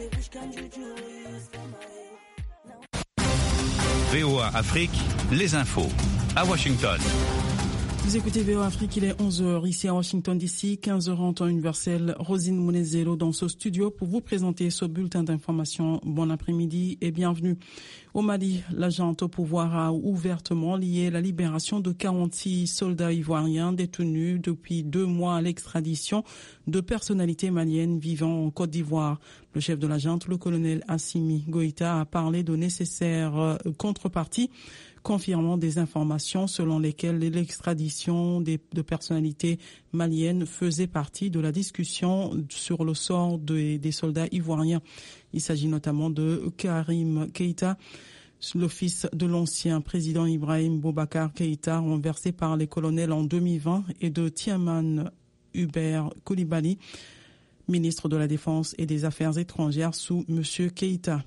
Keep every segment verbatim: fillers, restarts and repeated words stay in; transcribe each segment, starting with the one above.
V O A Afrique, les infos à Washington. Vous écoutez V O A Afrique, il est onze heures ici à Washington D C, quinze heures en temps universel. Rosine Monezero dans ce studio pour vous présenter ce bulletin d'information. Bon après-midi et bienvenue. Au Mali, la junte au pouvoir a ouvertement lié la libération de quarante-six soldats ivoiriens détenus depuis deux mois à l'extradition de personnalités maliennes vivant en Côte d'Ivoire. Le chef de la junte, le colonel Assimi Goïta, a parlé de nécessaires contreparties, confirmant des informations selon lesquelles l'extradition des, de personnalités maliennes faisait partie de la discussion sur le sort de, des soldats ivoiriens. Il s'agit notamment de Karim Keïta, le fils de l'ancien président Ibrahim Boubacar Keïta, renversé par les colonels en deux mille vingt, et de Tiaman Hubert Koulibaly, ministre de la Défense et des Affaires étrangères sous M. Keïta.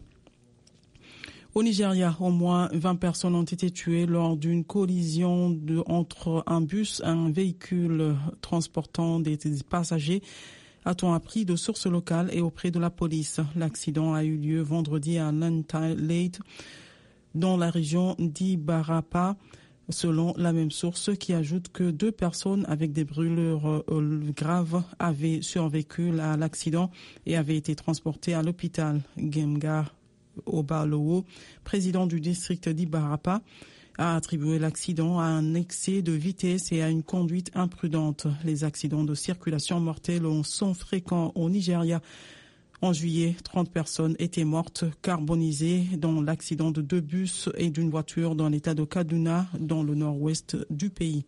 Au Nigeria, au moins vingt personnes ont été tuées lors d'une collision de, entre un bus et un véhicule transportant des, des passagers, a-t-on appris de sources locales et auprès de la police. L'accident a eu lieu vendredi à Lantai-Late, dans la région d'Ibarapa, selon la même source qui ajoute que deux personnes avec des brûlures graves avaient survécu à l'accident et avaient été transportées à l'hôpital. Gemga Obalowo, président du district d'Ibarapa, a attribué l'accident à un excès de vitesse et à une conduite imprudente. Les accidents de circulation mortels sont fréquents au Nigeria. En juillet, trente personnes étaient mortes carbonisées dans l'accident de deux bus et d'une voiture dans l'état de Kaduna, dans le nord-ouest du pays.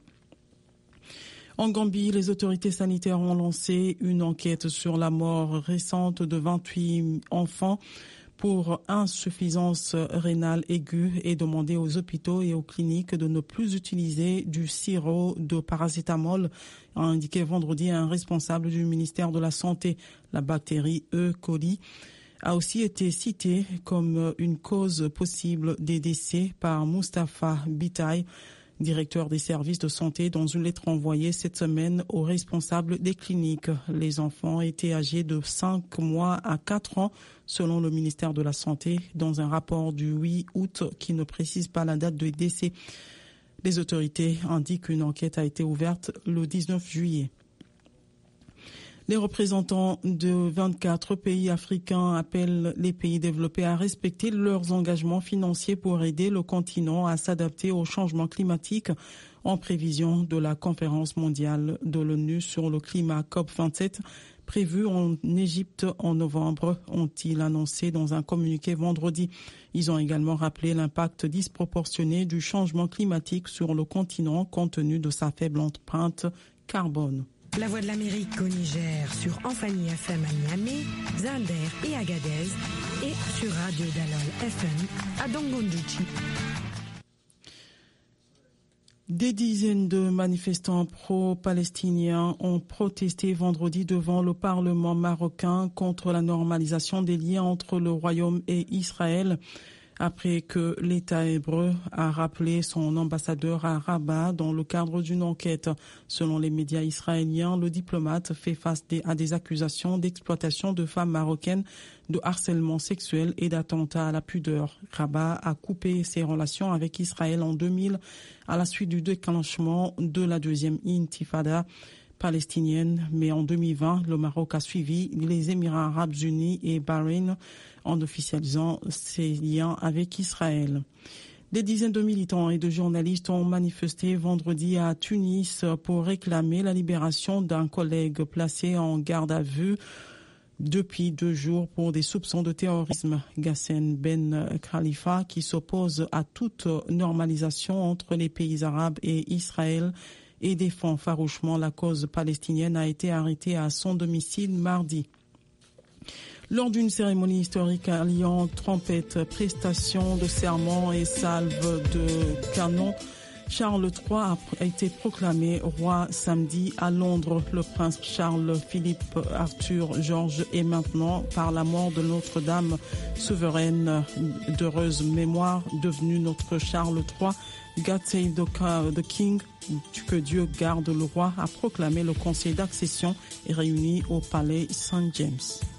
En Gambie, les autorités sanitaires ont lancé une enquête sur la mort récente de vingt-huit enfants pour insuffisance rénale aiguë et demandé aux hôpitaux et aux cliniques de ne plus utiliser du sirop de paracétamol, a indiqué vendredi un responsable du ministère de la Santé. La bactérie E. coli a aussi été citée comme une cause possible des décès par Mustapha Bitaï, directeur des services de santé, dans une lettre envoyée cette semaine aux responsables des cliniques. Les enfants étaient âgés de cinq mois à quatre ans, selon le ministère de la Santé, dans un rapport du huit août qui ne précise pas la date de décès. Les autorités indiquent qu'une enquête a été ouverte le dix-neuf juillet. Les représentants de vingt-quatre pays africains appellent les pays développés à respecter leurs engagements financiers pour aider le continent à s'adapter au changement climatique en prévision de la conférence mondiale de l'ONU sur le climat C O P vingt-sept prévue en Égypte en novembre, ont-ils annoncé dans un communiqué vendredi. Ils ont également rappelé l'impact disproportionné du changement climatique sur le continent compte tenu de sa faible empreinte carbone. La Voix de l'Amérique au Niger sur Amphani F M à Niamey, Zalder et Agadez et sur Radio Dalol F M à Dongondouchi. Des dizaines de manifestants pro-palestiniens ont protesté vendredi devant le Parlement marocain contre la normalisation des liens entre le Royaume et Israël, après que l'État hébreu a rappelé son ambassadeur à Rabat dans le cadre d'une enquête. Selon les médias israéliens, le diplomate fait face à des accusations d'exploitation de femmes marocaines, de harcèlement sexuel et d'attentat à la pudeur. Rabat a coupé ses relations avec Israël en deux mille à la suite du déclenchement de la deuxième intifada palestinienne, mais en deux mille vingt, le Maroc a suivi les Émirats arabes unis et Bahreïn en officialisant ses liens avec Israël. Des dizaines de militants et de journalistes ont manifesté vendredi à Tunis pour réclamer la libération d'un collègue placé en garde à vue depuis deux jours pour des soupçons de terrorisme. Ghassan Ben Khalifa, qui s'oppose à toute normalisation entre les pays arabes et Israël et défend farouchement la cause palestinienne, a été arrêté à son domicile mardi. Lors d'une cérémonie historique alliant trompette, prestations de serment et salve de canon, Charles trois a été proclamé roi samedi à Londres. Le prince Charles Philippe Arthur George est maintenant, par la mort de Notre-Dame, souveraine d'heureuse mémoire, devenu notre Charles trois. God save the King, que Dieu garde le roi, a proclamé le conseil d'accession et réuni au palais Saint James.